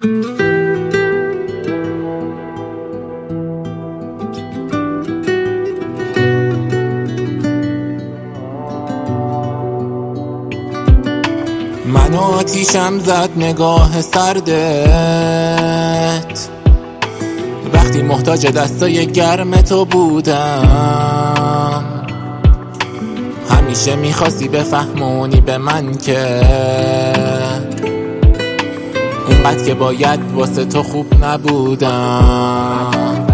منو آتیشم زد نگاه سردت وقتی محتاج دستای گرم تو بودم. همیشه میخواستی بفهمونی به من که اونقدر که باید واسه تو خوب نبودم.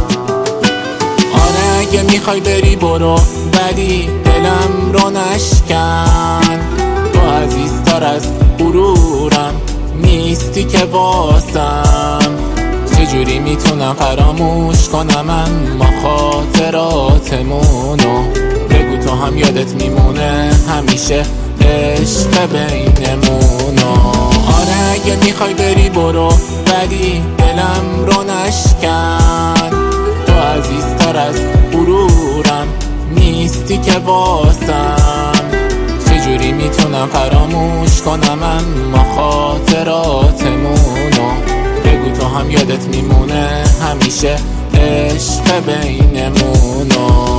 آره اگه میخوای بری برو، ولی دلم رو نشکن. تو عزیزتر از غرورم نیستی که واسم. چجوری میتونم فراموش کنم اما خاطراتمونو؟ بگو تو هم یادت میمونه همیشه عشق بینمونو. آره اگه میخوای بری برو، ولی دلم رو نشکن. تو عزیزتر از غرورم نیستی که واسم. چجوری میتونم فراموش کنم اما خاطراتمونو؟ بگو تو هم یادت میمونه همیشه عشق بینمونو.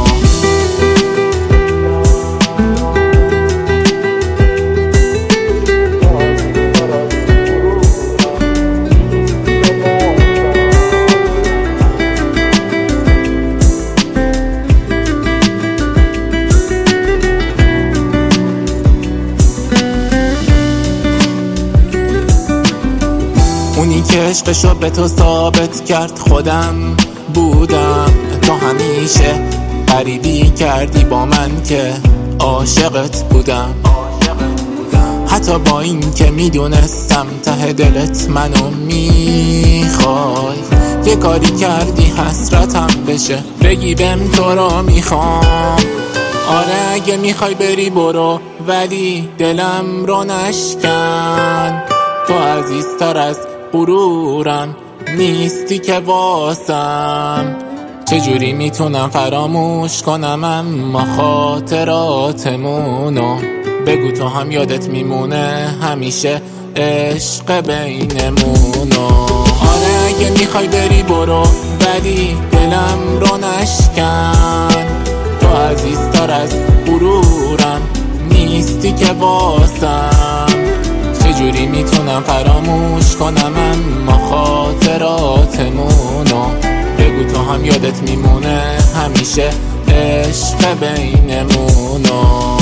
اونی که عشقشو به تو ثابت کرد خودم بودم. تو همیشه غریبی کردی با من که عاشقت بودم. حتی با این که میدونستم ته دلت منو میخوای. یه کاری کردی حسرتم بشه، بگی بهم تو رو میخوام. آره اگه میخوای بری برو، ولی دلم رو نشکن. تو عزیزتر از غرورم نیستی که واسم. چجوری میتونم فراموش کنم اما خاطراتمونو؟ بگو تو هم یادت میمونه همیشه عشق بینمونو. آره اگه میخوای بری برو، ولی دلم رو نشکن. تو عزیزتر از غرورم نیستی که واسم. چجوری میتونم فراموش کنم اما خاطراتمونو؟ بگو تو هم یادت میمونه همیشه عشق بینمونو.